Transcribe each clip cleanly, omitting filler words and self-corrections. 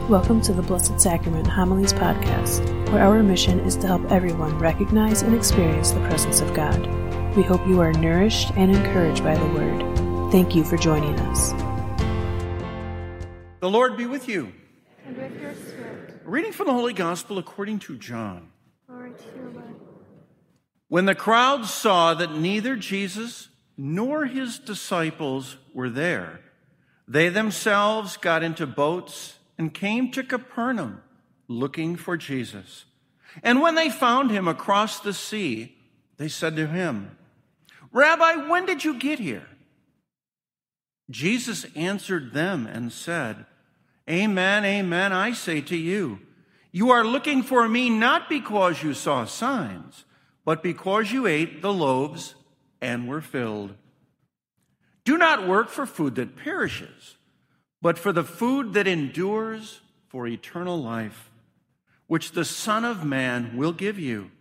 Welcome to the Blessed Sacrament Homilies Podcast, where our mission is to help everyone recognize and experience the presence of God. We hope you are nourished and encouraged by the Word. Thank you for joining us. The Lord be with you. And with your spirit. Reading from the Holy Gospel according to John. Glory to you, Lord. When the crowd saw that neither Jesus nor his disciples were there, they themselves got into boats and came to Capernaum looking for Jesus. And when they found him across the sea, they said to him, "Rabbi, when did you get here?" Jesus answered them and said, "Amen, amen, I say to you, you are looking for me not because you saw signs, but because you ate the loaves and were filled. Do not work for food that perishes, but for the food that endures for eternal life, which the Son of Man will give you.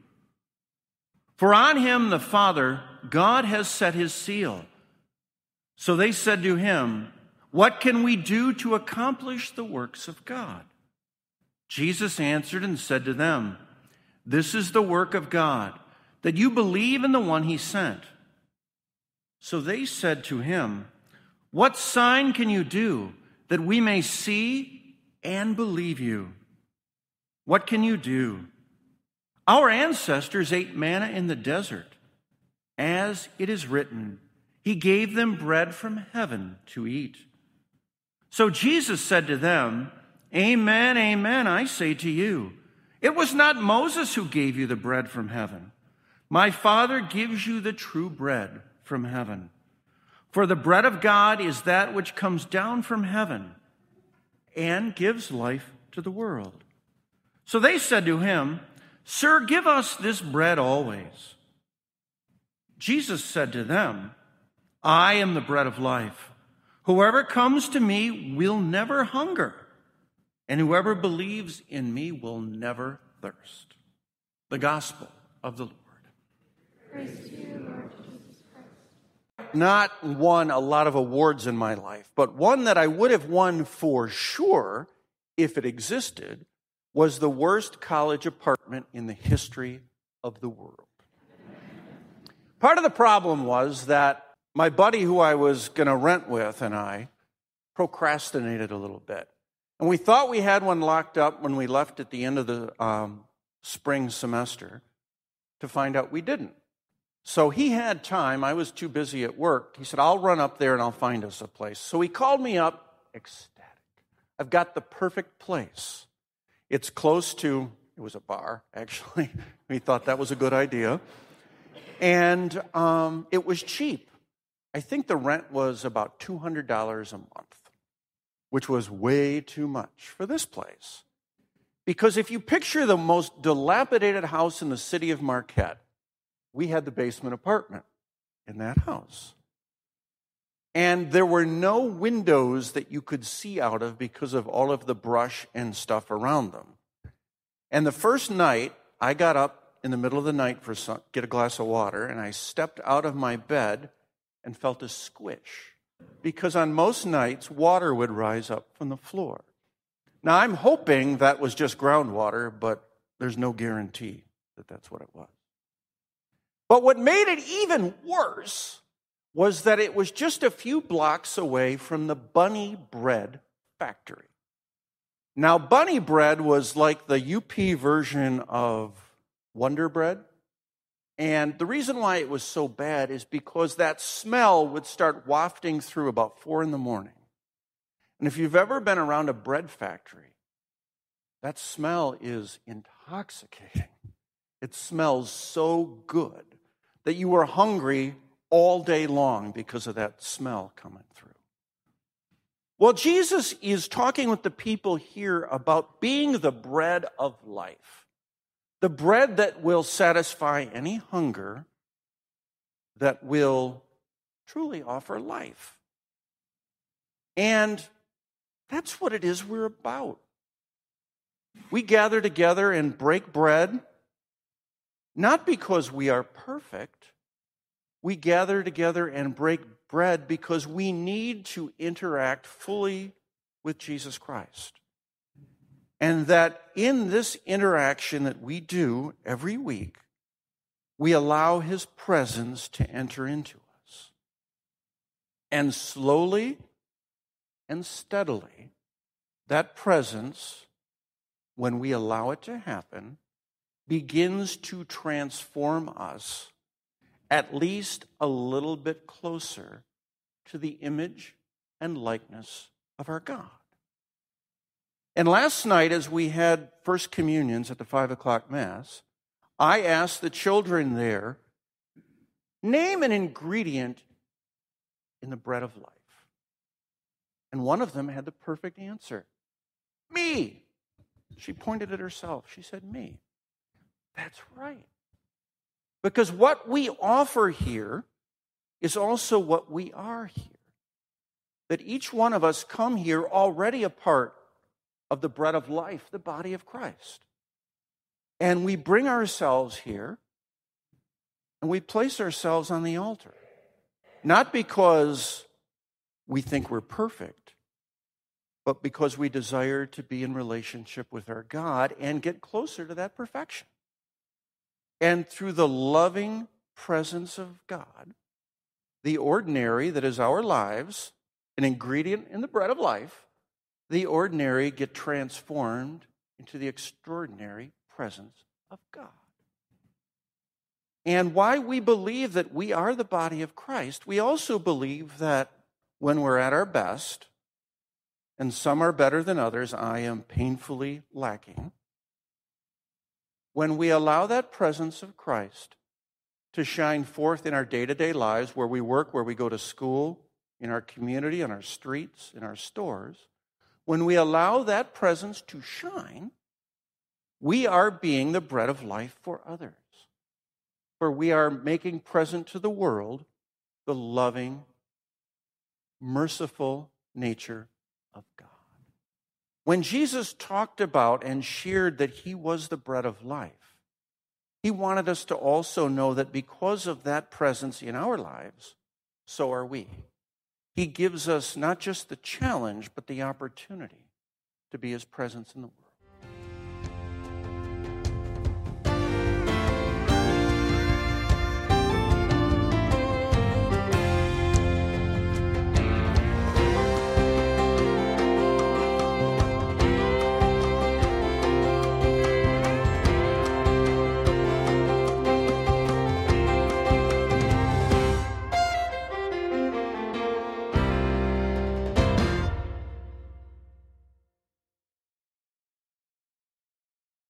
For on him the Father, God has set his seal." So they said to him, "What can we do to accomplish the works of God?" Jesus answered and said to them, "This is the work of God, that you believe in the one he sent." So they said to him, "What sign can you do that we may see and believe you? What can you do? Our ancestors ate manna in the desert. As it is written, he gave them bread from heaven to eat." So Jesus said to them, "Amen, amen, I say to you, it was not Moses who gave you the bread from heaven. My Father gives you the true bread from heaven. For the bread of God is that which comes down from heaven and gives life to the world." So they said to him, "Sir, give us this bread always." Jesus said to them, "I am the bread of life. Whoever comes to me will never hunger, and whoever believes in me will never thirst." The Gospel of the Lord. Praise to you, Lord Jesus Christ. Not won a lot of awards in my life, but one that I would have won for sure if it existed was the worst college apartment in the history of the world. Part of the problem was that my buddy who I was going to rent with and I procrastinated a little bit. And we thought we had one locked up when we left at the end of the spring semester, to find out we didn't. So he had time. I was too busy at work. He said, "I'll run up there and I'll find us a place." So he called me up, ecstatic. "I've got the perfect place. It's close to," it was a bar, actually. We thought that was a good idea. And it was cheap. I think the rent was about $200 a month, which was way too much for this place. Because if you picture the most dilapidated house in the city of Marquette, we had the basement apartment in that house. And there were no windows that you could see out of because of all of the brush and stuff around them. And the first night, I got up in the middle of the night to get a glass of water, and I stepped out of my bed and felt a squish. Because on most nights, water would rise up from the floor. Now, I'm hoping that was just groundwater, but there's no guarantee that that's what it was. But what made it even worse was that it was just a few blocks away from the Bunny Bread factory. Now, Bunny Bread was like the UP version of Wonder Bread. And the reason why it was so bad is because that smell would start wafting through about 4 a.m. And if you've ever been around a bread factory, that smell is intoxicating. It smells so good that you were hungry all day long because of that smell coming through. Well, Jesus is talking with the people here about being the bread of life, the bread that will satisfy any hunger, that will truly offer life. And that's what it is we're about. We gather together and break bread, not because we are perfect. We gather together and break bread because we need to interact fully with Jesus Christ. And that in this interaction that we do every week, we allow his presence to enter into us. And slowly and steadily, that presence, when we allow it to happen, begins to transform us at least a little bit closer to the image and likeness of our God. And last night, as we had First Communions at the 5 o'clock Mass, I asked the children there, name an ingredient in the bread of life. And one of them had the perfect answer. Me. She pointed at herself. She said, me. That's right. Because what we offer here is also what we are here. That each one of us come here already a part of the bread of life, the body of Christ. And we bring ourselves here and we place ourselves on the altar. Not because we think we're perfect, but because we desire to be in relationship with our God and get closer to that perfection. And through the loving presence of God, the ordinary that is our lives, an ingredient in the bread of life, the ordinary get transformed into the extraordinary presence of God. And why we believe that we are the body of Christ, we also believe that when we're at our best, and some are better than others, I am painfully lacking, when we allow that presence of Christ to shine forth in our day-to-day lives, where we work, where we go to school, in our community, on our streets, in our stores, when we allow that presence to shine, we are being the bread of life for others. For we are making present to the world the loving, merciful nature of God. When Jesus talked about and shared that he was the bread of life, he wanted us to also know that because of that presence in our lives, so are we. He gives us not just the challenge, but the opportunity to be his presence in the world.